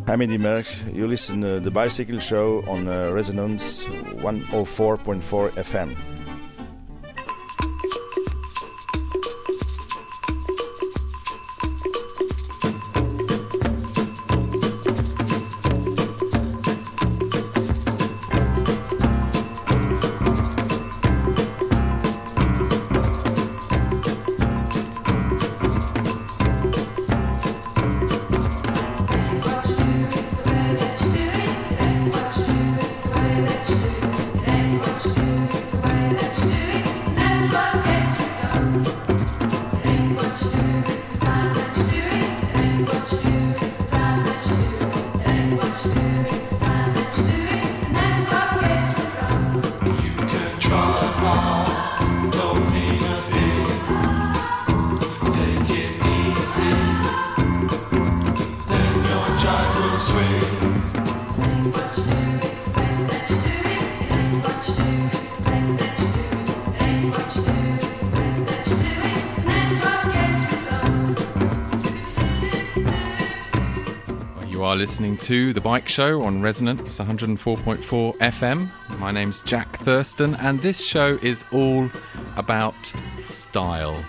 I'm Eddie Merckx. You listen to The Bicycle Show on Resonance 104.4 FM. Listening to The Bike Show on Resonance 104.4 FM. My name's Jack Thurston, and this show is all about style.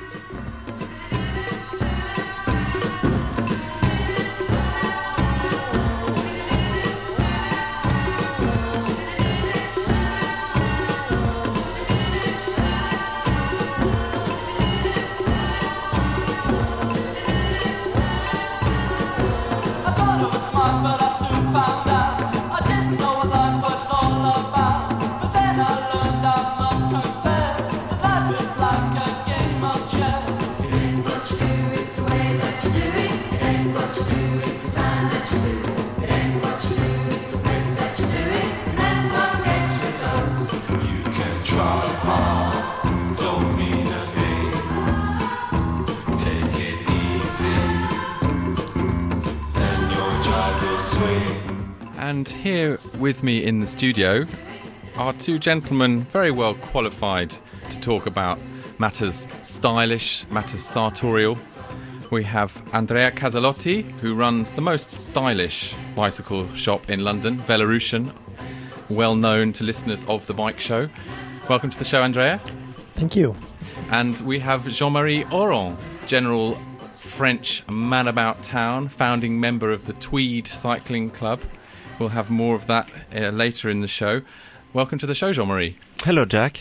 And here with me in the studio are two gentlemen very well qualified to talk about matters stylish, matters sartorial. We have Andrea Casalotti, who runs the most stylish bicycle shop in London, Velorussion, well known to listeners of The Bike Show. Welcome to the show, Andrea. Thank you. And we have Jean-Marie Oron, General French man about town, founding member of the Tweed Cycling Club. We'll have more of that later in the show. Welcome to the show, Jean-Marie. Hello, Jack.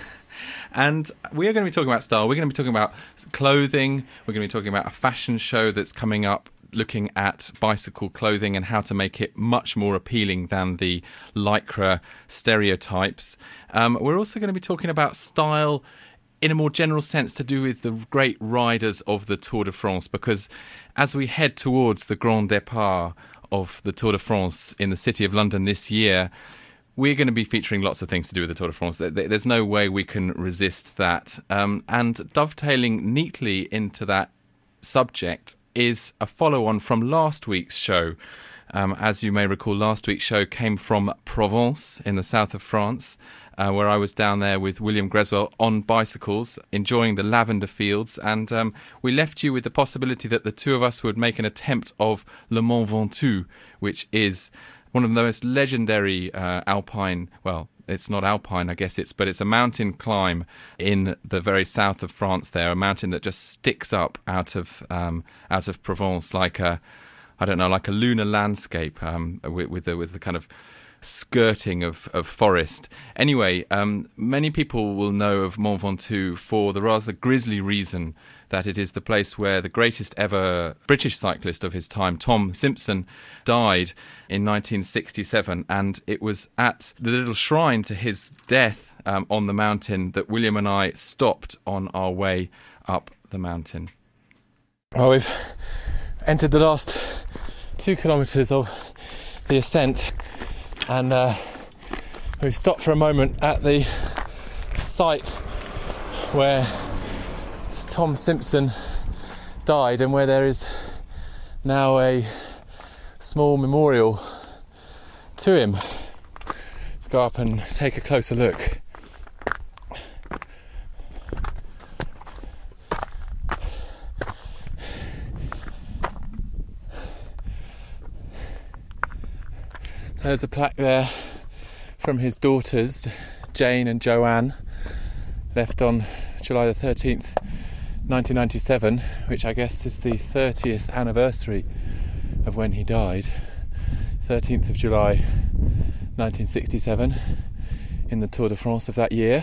And we are going to be talking about style. We're going to be talking about clothing. We're going to be talking about a fashion show that's coming up, looking at bicycle clothing and how to make it much more appealing than the lycra stereotypes. We're also going to be talking about style in a more general sense to do with the great riders of the Tour de France, because as we head towards the Grand Départ of the Tour de France in the City of London this year, we're going to be featuring lots of things to do with the Tour de France. There's no way we can resist that. And dovetailing neatly into that subject is a follow-on from last week's show. As you may recall, last week's show came from Provence in the south of France, where I was down there with William Greswell on bicycles, enjoying the lavender fields, and we left you with the possibility that the two of us would make an attempt of Le Mont Ventoux, which is one of the most legendary alpine, well, it's not alpine, I guess but it's a mountain climb in the very south of France there, a mountain that just sticks up out of Provence like a lunar landscape with the kind of skirting of forest. Anyway, many people will know of Mont Ventoux for the rather grisly reason that it is the place where the greatest ever British cyclist of his time, Tom Simpson, died in 1967, and it was at the little shrine to his death on the mountain that William and I stopped on our way up the mountain. Well, we've entered the last 2 kilometres of the ascent, and we stopped for a moment at the site where Tom Simpson died and where there is now a small memorial to him. Let's go up and take a closer look. There's a plaque there from his daughters, Jane and Joanne, left on July the 13th, 1997, which I guess is the 30th anniversary of when he died. 13th of July 1967, in the Tour de France of that year.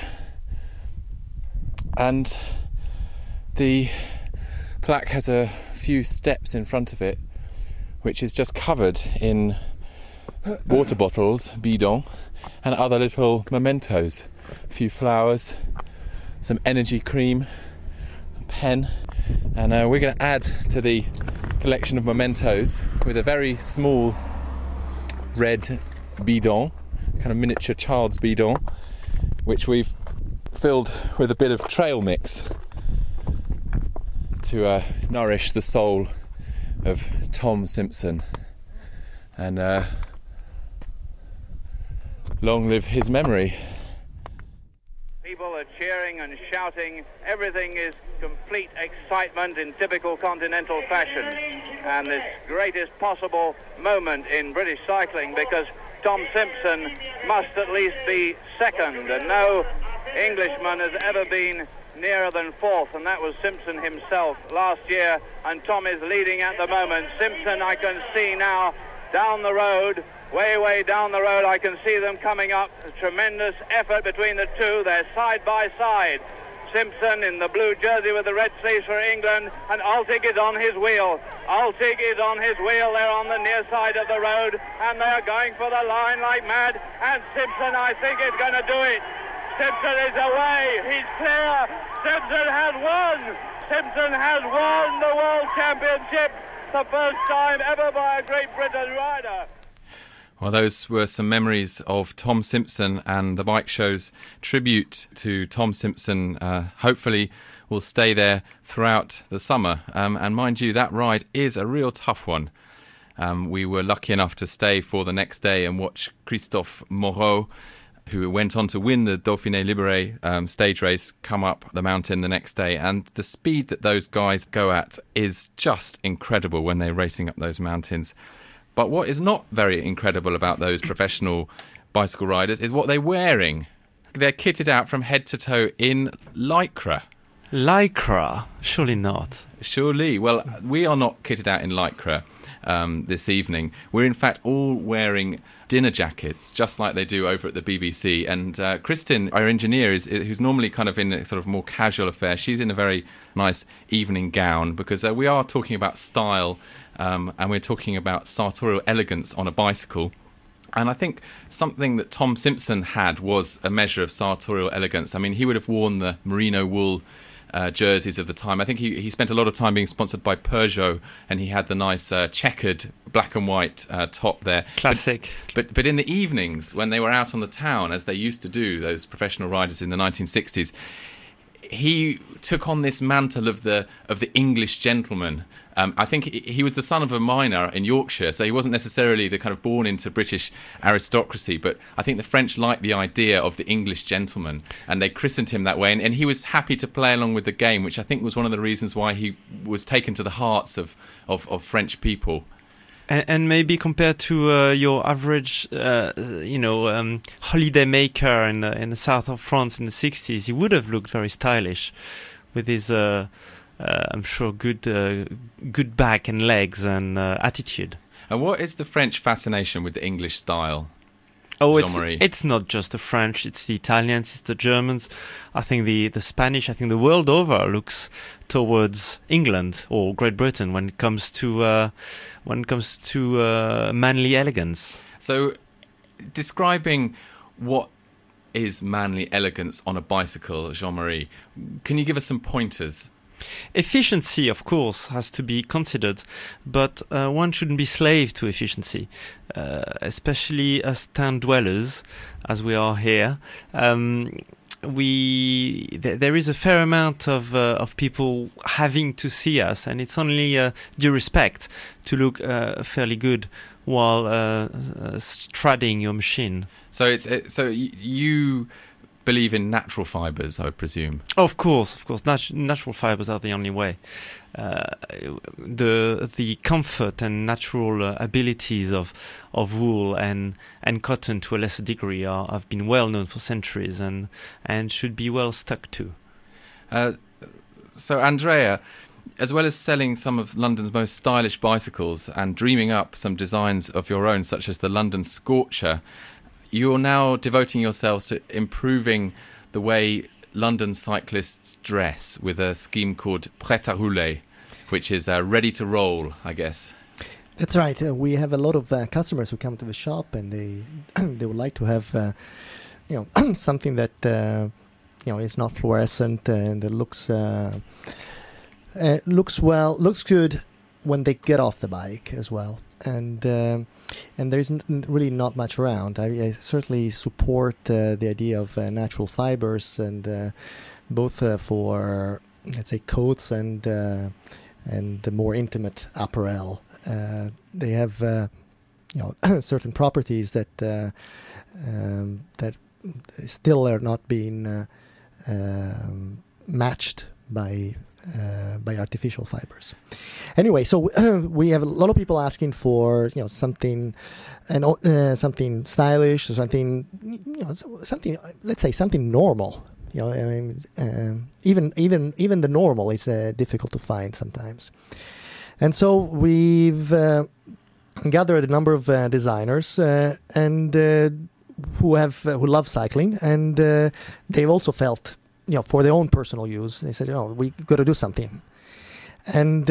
And the plaque has a few steps in front of it, which is just covered in water bottles, bidons, and other little mementos. A few flowers, some energy cream, a pen, and we're going to add to the collection of mementos with a very small red bidon, kind of miniature child's bidon, which we've filled with a bit of trail mix to nourish the soul of Tom Simpson. And long live his memory. People are cheering and shouting. Everything is complete excitement in typical continental fashion. And this greatest possible moment in British cycling, because Tom Simpson must at least be second, and no Englishman has ever been nearer than fourth, and that was Simpson himself last year, and Tom is leading at the moment. Simpson, I can see now down the road, way down the road, I can see them coming up. A tremendous effort between the two. They're side by side. Simpson in the blue jersey with the red sleeves for England, and Altig is on his wheel. Altig is on his wheel. They're on the near side of the road, and they are going for the line like mad, and Simpson, I think, is going to do it. Simpson is away. He's clear. Simpson has won. Simpson has won the World Championship, the first time ever by a Great Britain rider. Well, those were some memories of Tom Simpson, and the bike show's tribute to Tom Simpson hopefully will stay there throughout the summer. And mind you, that ride is a real tough one. We were lucky enough to stay for the next day and watch Christophe Moreau, who went on to win the Dauphiné Libéré stage race, come up the mountain the next day. And the speed that those guys go at is just incredible when they're racing up those mountains. But what is not very incredible about those professional bicycle riders is what they're wearing. They're kitted out from head to toe in Lycra. Lycra? Surely not. Surely. Well, we are not kitted out in Lycra this evening. We're in fact all wearing dinner jackets, just like they do over at the BBC. And Kristin, our engineer, who's normally kind of in a sort of more casual affair, she's in a very nice evening gown, because we are talking about style, and we're talking about sartorial elegance on a bicycle. And I think something that Tom Simpson had was a measure of sartorial elegance. I mean, he would have worn the merino wool jerseys of the time. I think he spent a lot of time being sponsored by Peugeot, and he had the nice checkered black and white top there. Classic. But in the evenings, when they were out on the town, as they used to do, those professional riders in the 1960s, he took on this mantle of the English gentleman. I think he was the son of a miner in Yorkshire, so he wasn't necessarily the kind of born into British aristocracy, but I think the French liked the idea of the English gentleman, and they christened him that way, and he was happy to play along with the game, which I think was one of the reasons why he was taken to the hearts of French people. And maybe compared to your average, holiday maker in the south of France in the 60s, he would have looked very stylish with his, I'm sure, good back and legs and attitude. And what is the French fascination with the English style? Oh, it's not just the French, it's the Italians, it's the Germans. I think the Spanish, I think the world over looks towards England or Great Britain when it comes to manly elegance. So, describing what is manly elegance on a bicycle, Jean-Marie, can you give us some pointers? Efficiency, of course, has to be considered, but one shouldn't be slave to efficiency, especially as town dwellers, as we are here. There is a fair amount of people having to see us, and it's only due respect to look fairly good while strutting your machine. So you believe in natural fibres, I would presume. Of course. Natural fibres are the only way. The comfort and natural abilities of wool and cotton, to a lesser degree, have been well known for centuries and should be well stuck to. So, Andrea, as well as selling some of London's most stylish bicycles and dreaming up some designs of your own, such as the London Scorcher, you're now devoting yourselves to improving the way London cyclists dress with a scheme called Prêt à rouler, which is ready to roll, I guess. That's right. We have a lot of customers who come to the shop, and they would like to have something that is not fluorescent and that looks good when they get off the bike as well. And there's really not much around. I certainly support the idea of natural fibers, and both for, let's say, coats and the more intimate apparel. They have certain properties that still are not being matched by artificial fibers. Anyway, so we have a lot of people asking for something stylish, or something let's say something normal. Even the normal is difficult to find sometimes. And so we've gathered a number of designers and who love cycling, and they've also felt, for their own personal use, they said, we got to do something. And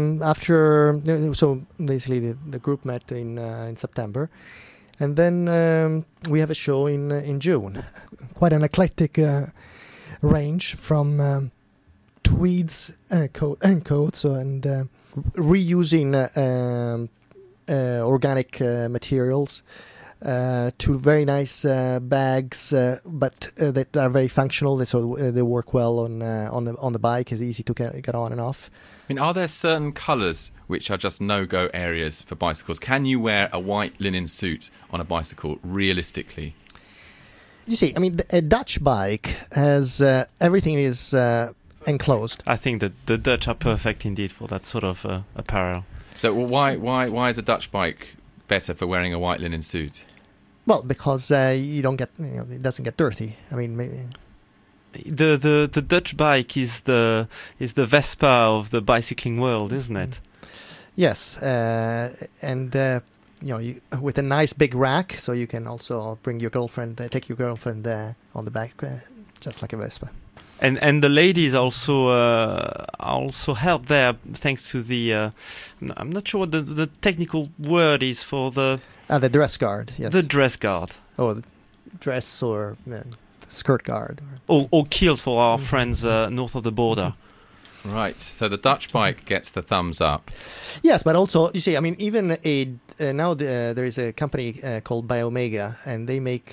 so basically the group met in September, and then we have a show in June. Quite an eclectic range from tweeds coats and reusing organic materials to very nice bags, but that are very functional. So they work well on the bike. It's easy to get on and off. I mean, are there certain colours which are just no-go areas for bicycles? Can you wear a white linen suit on a bicycle realistically? You see, I mean, a Dutch bike has everything is enclosed. I think that the Dutch are perfect indeed for that sort of apparel. So why is a Dutch bike better for wearing a white linen suit? Well, because you don't get, it doesn't get dirty. I mean, maybe. The Dutch bike is the Vespa of the bicycling world, isn't it? Yes, and with a nice big rack, so you can also bring your girlfriend, take your girlfriend on the back, just like a Vespa. And the ladies also help there, thanks to the I'm not sure what the technical word is for the dress guard. Yes, the dress guard. Oh, the dress or skirt guard, or kilt for our friends north of the border. Right. So the Dutch bike gets the thumbs up. Yes, but also you see, I mean, even now there is a company called Biomega, and they make.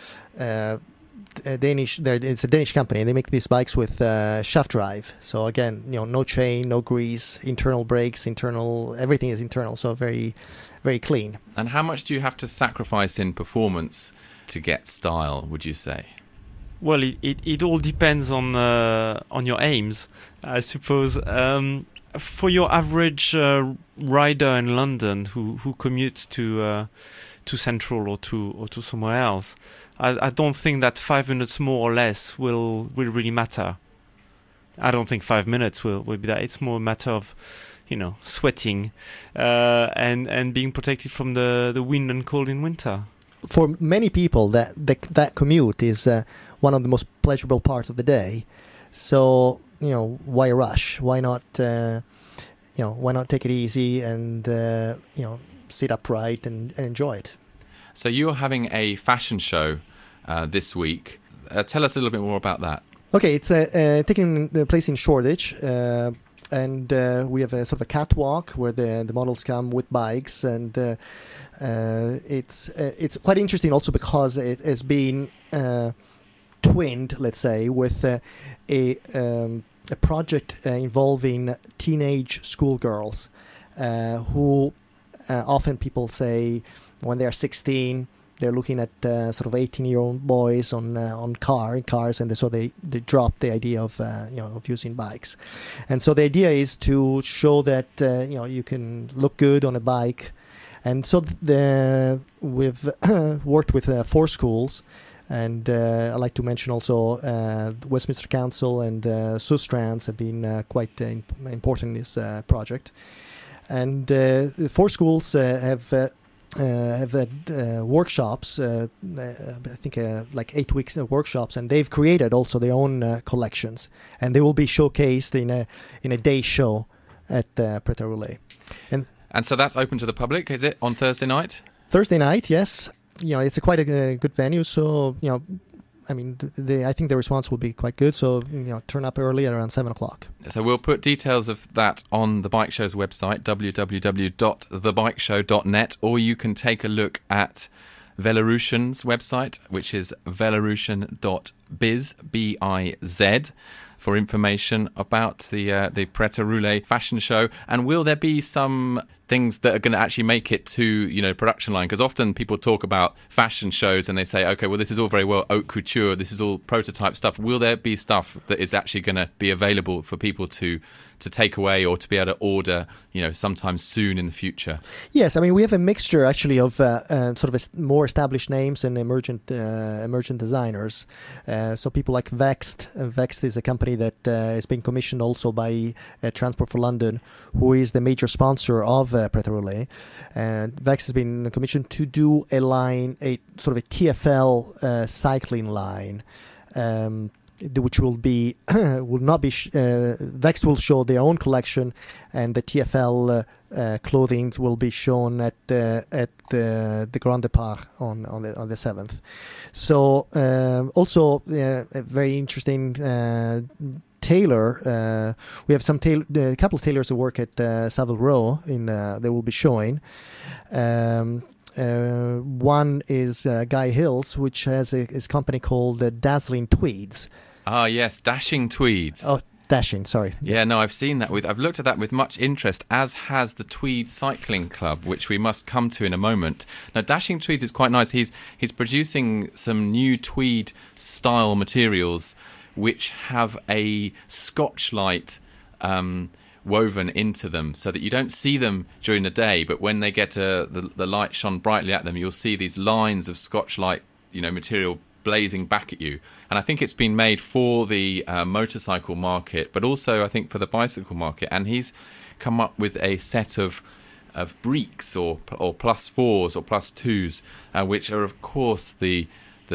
It's a Danish company, and they make these bikes with shaft drive. So again, no chain, no grease, internal brakes, everything is internal, so very, very clean. And how much do you have to sacrifice in performance to get style, would you say? Well, it all depends on your aims, I suppose. For your average rider in London who commutes to Central or to somewhere else, I don't think that 5 minutes more or less will really matter. I don't think 5 minutes will be that. It's more a matter of, sweating and being protected from the wind and cold in winter. For many people, that commute is one of the most pleasurable parts of the day. So why rush? Why not? Why not take it easy and sit upright and enjoy it? So you're having a fashion show this week. Tell us a little bit more about that. Okay, it's taking place in Shoreditch, and we have a sort of a catwalk where the models come with bikes, and it's quite interesting also because it has been twinned, let's say, with a project involving teenage schoolgirls who often people say when they are 16 they're looking at sort of 18-year-old boys on cars, and so they dropped the idea of of using bikes. And so the idea is to show that you can look good on a bike. And so we've worked with 4 schools, and I'd like to mention also Westminster Council and Sustrans have been quite important in this project. And 4 schools have had workshops, I think like 8 weeks of workshops, and they've created also their own collections, and they will be showcased in a day show at Pret-a-Rouler. And so that's open to the public, is it, on Thursday night? Thursday night, yes. It's quite a good venue, so I mean, I think the response will be quite good. So turn up early at around 7:00. So we'll put details of that on the Bike Show's website, www.thebikeshow.net, or you can take a look at Velarusian's website, which is velarusian.biz, B-I-Z, for information about the Pret-a-Rouler fashion show. And will there be some things that are going to actually make it to production line? Because often people talk about fashion shows and they say, okay, well, this is all very well haute couture, this is all prototype stuff. Will there be stuff that is actually going to be available for people to take away or to be able to order sometime soon in the future? Yes, I mean, we have a mixture actually of sort of more established names and emergent designers. So people like Vext. Vext is a company that is being commissioned also by Transport for London, who is the major sponsor of Pret-a-Rouler. And Vext has been commissioned to do a sort of a TFL cycling line. Which will not be Vext will show their own collection, and the TFL clothing will be shown at the Grand Départ on the 7th. So also a very interesting tailor. We have a couple of tailors who work at Savile Row. They will be showing. One is Guy Hills, which has his company called Dazzling Tweeds. Ah, yes, Dashing Tweeds. Oh, Dashing, sorry. Yeah, no, I've seen that. I've looked at that with much interest, as has the Tweed Cycling Club, which we must come to in a moment. Now, Dashing Tweeds is quite nice. He's producing some new tweed style materials which have a Scotch-Light woven into them, so that you don't see them during the day, but when they get the light shone brightly at them, you'll see these lines of Scotch-Light material blazing back at you. And I think it's been made for the motorcycle market, but also I think for the bicycle market. And he's come up with a set of breeks or +4s or +2s, which are of course the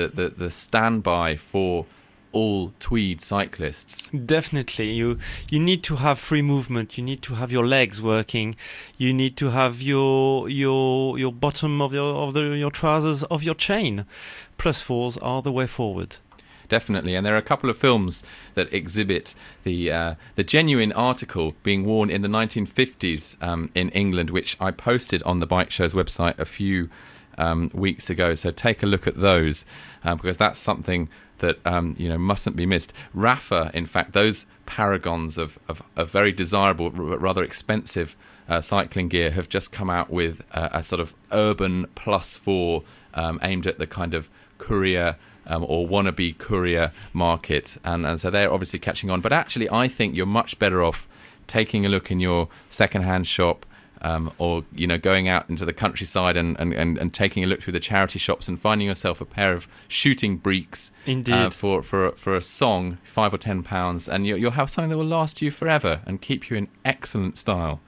standby for all tweed cyclists. Definitely, you need to have free movement. You need to have your legs working. You need to have your bottom of your trousers of your chain. +4s are the way forward. Definitely, and there are a couple of films that exhibit the genuine article being worn in the 1950s in England, which I posted on the Bike Show's website a few weeks ago. So take a look at those because that's something that mustn't be missed. Rapha, in fact, those paragons of very desirable, rather expensive cycling gear have just come out with a sort of urban +4 aimed at the kind of courier or wannabe courier market, and so they're obviously catching on. But actually, I think you're much better off taking a look in your second-hand shop, or going out into the countryside and taking a look through the charity shops and finding yourself a pair of shooting breeks. Indeed. For a song, £5 or £10, and you'll have something that will last you forever and keep you in excellent style.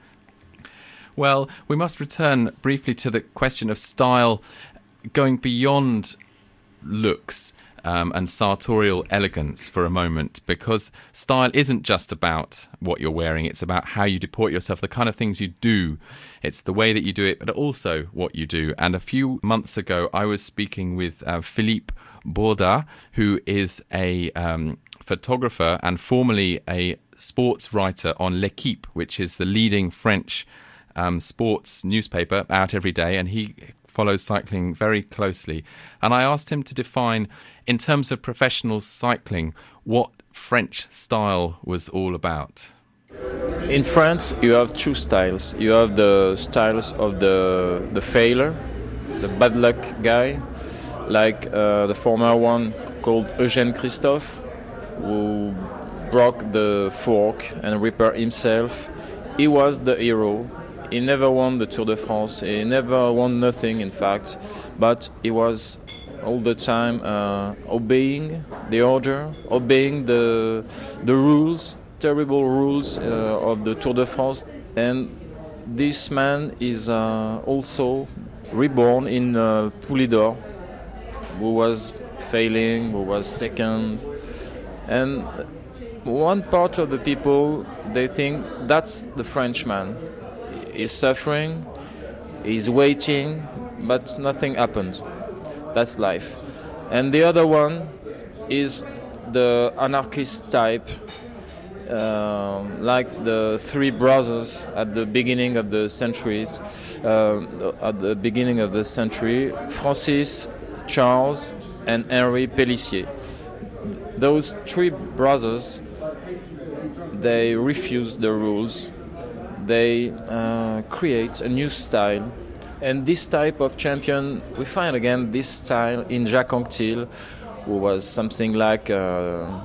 Well, we must return briefly to the question of style, going beyond looks and sartorial elegance for a moment, because style isn't just about what you're wearing, it's about how you deport yourself, the kind of things you do. It's the way that you do it, but also what you do. And a few months ago, I was speaking with Philippe Bourda, who is a photographer and formerly a sports writer on L'Équipe, which is the leading French sports newspaper out every day, and he follows cycling very closely. And I asked him to define, in terms of professional cycling, what French style was all about. In France, you have two styles. You have the styles of the failure, the bad luck guy, like the former one called Eugène Christophe, who broke the fork and repaired himself. He was the hero. He never won the Tour de France. He never won nothing, in fact, but he was all the time obeying the order, obeying the rules, terrible rules of the Tour de France. And this man is also reborn in Poulidor, who was failing, who was second. And one part of the people, they think that's the Frenchman. He's suffering, he's waiting, but nothing happened. That's life. And the other one is the anarchist type, like the three brothers at the beginning of the centuries. Francis, Charles, and Henri Pélissier. Those three brothers, they refuse the rules. They create a new style. And this type of champion, we find again this style in Jacques Anquetil, who was something like a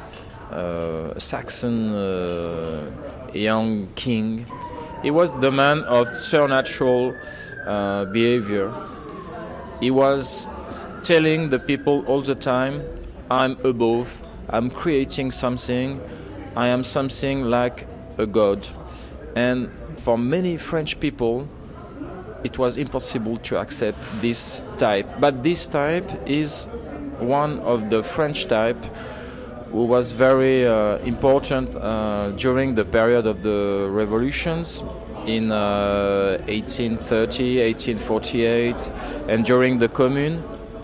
Saxon young king. He was the man of supernatural behavior. He was telling the people all the time, I'm above, I'm creating something, I am something like a god. And for many French people, it was impossible to accept this type. But this type is one of the French type who was very important during the period of the revolutions in 1830, 1848, and during the Commune.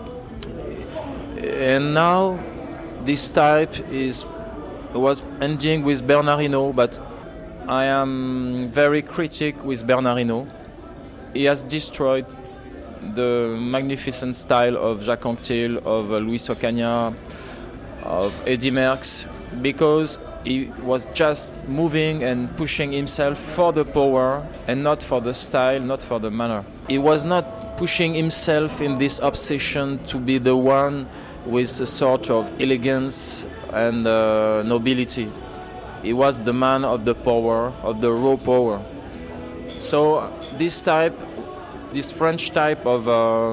And now this type was ending with Bernard Hinault, but I am very critical with Bernard Hinault. He has destroyed the magnificent style of Jacques Anquetil, of Louis Ocaña, of Eddy Merckx, because he was just moving and pushing himself for the power and not for the style, not for the manner. He was not pushing himself in this obsession to be the one with a sort of elegance and nobility. He was the man of the power, of the raw power. So this French type of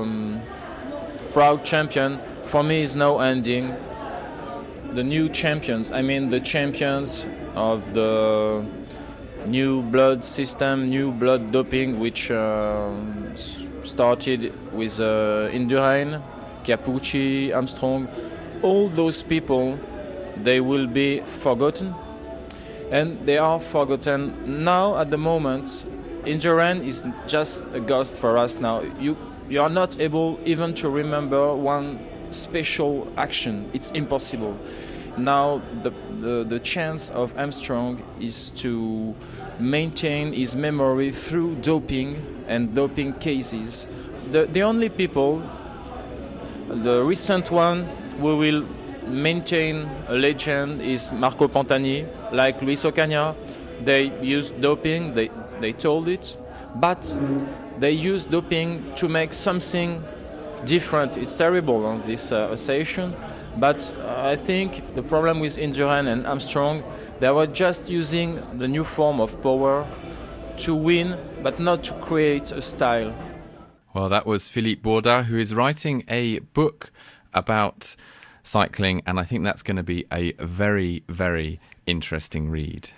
proud champion, for me is now ending. The new champions, I mean the champions of the new blood system, new blood doping, which started with Indurain, Chiappucci, Armstrong. All those people, they will be forgotten. And they are forgotten now at the moment. Indurain is just a ghost for us now. You are not able even to remember one special action. It's impossible. Now the chance of Armstrong is to maintain his memory through doping and doping cases. The only people, the recent one who will maintain a legend is Marco Pantani, like Louis Ocaña. They used doping, they told it, but they used doping to make something different. It's terrible on this association, but I think the problem with Indurain and Armstrong, they were just using the new form of power to win, but not to create a style. Well, that was Philippe Bourdin, who is writing a book about cycling, and I think that's going to be a very, very interesting read.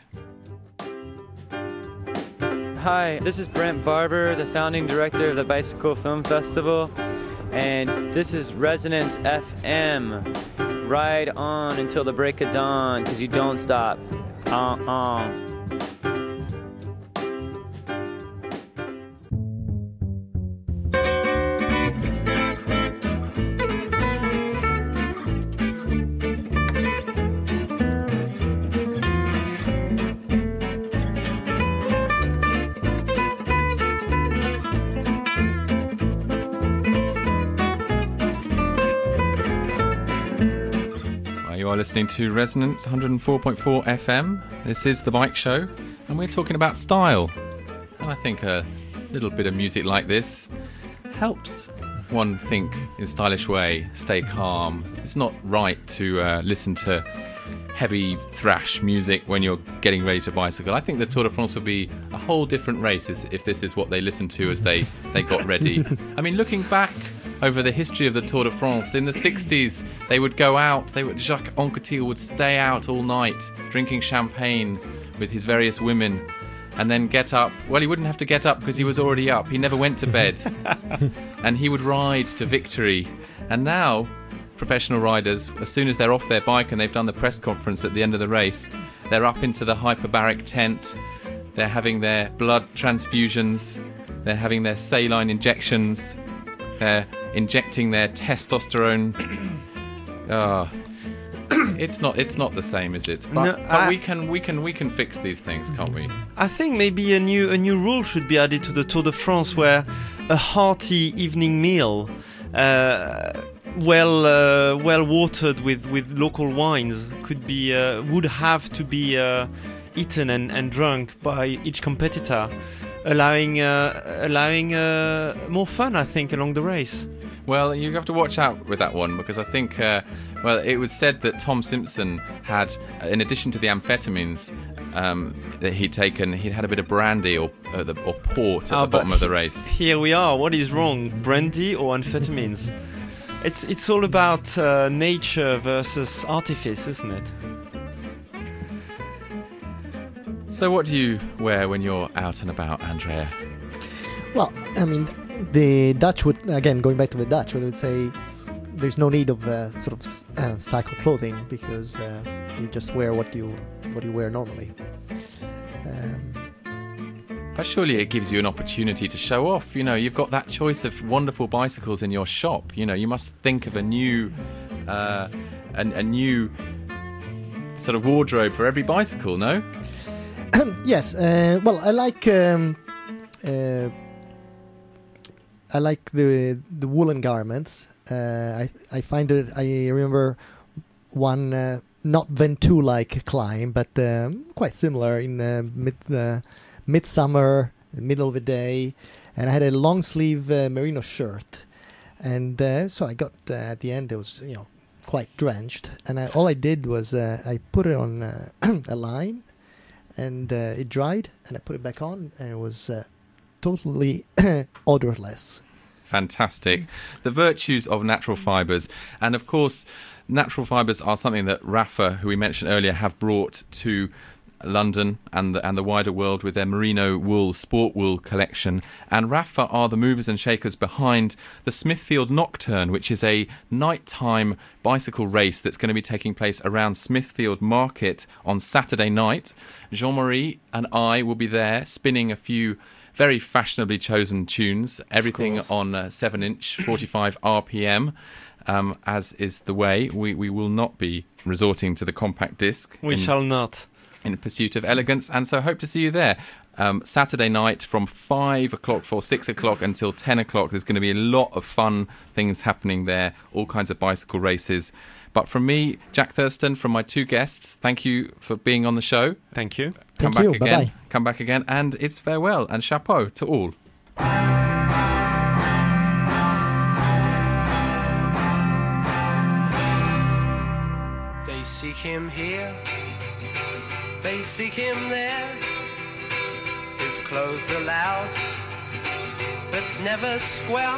Hi, this is Brent Barber, the founding director of the Bicycle Film Festival, and this is Resonance FM. Ride on until the break of dawn, because you don't stop. You are listening to Resonance 104.4 FM. This is The Bike Show, and we're talking about style. And I think a little bit of music like this helps one think in a stylish way, stay calm. It's not right to listen to heavy thrash music when you're getting ready to bicycle. I think the Tour de France would be a whole different race if this is what they listened to as they got ready. I mean, looking back over the history of the Tour de France, in the 60s they would go out, Jacques Anquetil would stay out all night drinking champagne with his various women and then get up. Well, he wouldn't have to get up because he was already up. He never went to bed. And he would ride to victory. And now professional riders, as soon as they're off their bike and they've done the press conference at the end of the race, they're up into the hyperbaric tent, they're having their blood transfusions, they're having their saline injections, they're injecting their testosterone. It's not the same, is it? But, No, but we can fix these things, can't we? I think maybe a new rule should be added to the Tour de France, where a hearty evening meal, well watered with local wines, would have to be eaten and drunk by each competitor, allowing more fun, I think, along the race. Well, you have to watch out with that one, because I think, it was said that Tom Simpson had, in addition to the amphetamines that he'd taken, he'd had a bit of brandy or port at the bottom of the race. Here we are. What is wrong, brandy or amphetamines? It's all about nature versus artifice, isn't it? So what do you wear when you're out and about, Andrea? Well, I mean, the Dutch would, again, going back to the Dutch, would say there's no need of cycle clothing, because you just wear what you wear normally. But surely it gives you an opportunity to show off. You know, you've got that choice of wonderful bicycles in your shop. You know, you must think of a new sort of wardrobe for every bicycle, no? Yes. Well, I like the woolen garments. I find it. I remember one not Ventoux-like climb, but quite similar in midsummer, middle of the day, and I had a long sleeve merino shirt, and so I got at the end it was quite drenched, and all I did was I put it on a line, and it dried, and I put it back on, and it was totally odorless. Fantastic. The virtues of natural fibres. And of course, natural fibres are something that Rapha, who we mentioned earlier, have brought to London and the wider world with their merino wool, sport wool collection. And Rapha are the movers and shakers behind the Smithfield Nocturne, which is a nighttime bicycle race that's going to be taking place around Smithfield Market on Saturday night. Jean-Marie and I will be there spinning a few very fashionably chosen tunes, everything on 7-inch, 45 RPM, as is the way. We will not be resorting to the compact disc. We shall not. In pursuit of elegance, and so hope to see you there. Saturday night from 5 o'clock for 6 o'clock until 10 o'clock. There's going to be a lot of fun things happening there, all kinds of bicycle races. But from me, Jack Thurston, from my two guests, thank you for being on the show. Thank you. Thank you. Bye-bye. Come back again, and it's farewell and chapeau to all. They seek him here, they seek him there. His clothes are loud, but never square.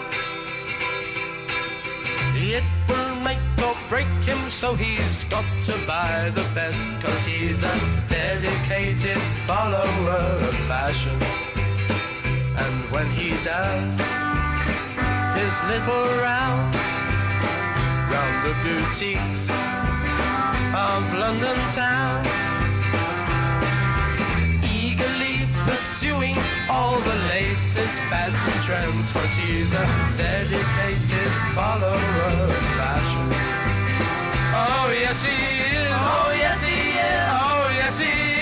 It will make or break him, so he's got to buy the best, 'cause he's a dedicated follower of fashion. And when he does his little rounds round the boutiques of London town, eagerly pursuing all the latest fads and trends, 'cause he's a dedicated follower of fashion. Oh yes he is, oh yes he is, oh yes he is.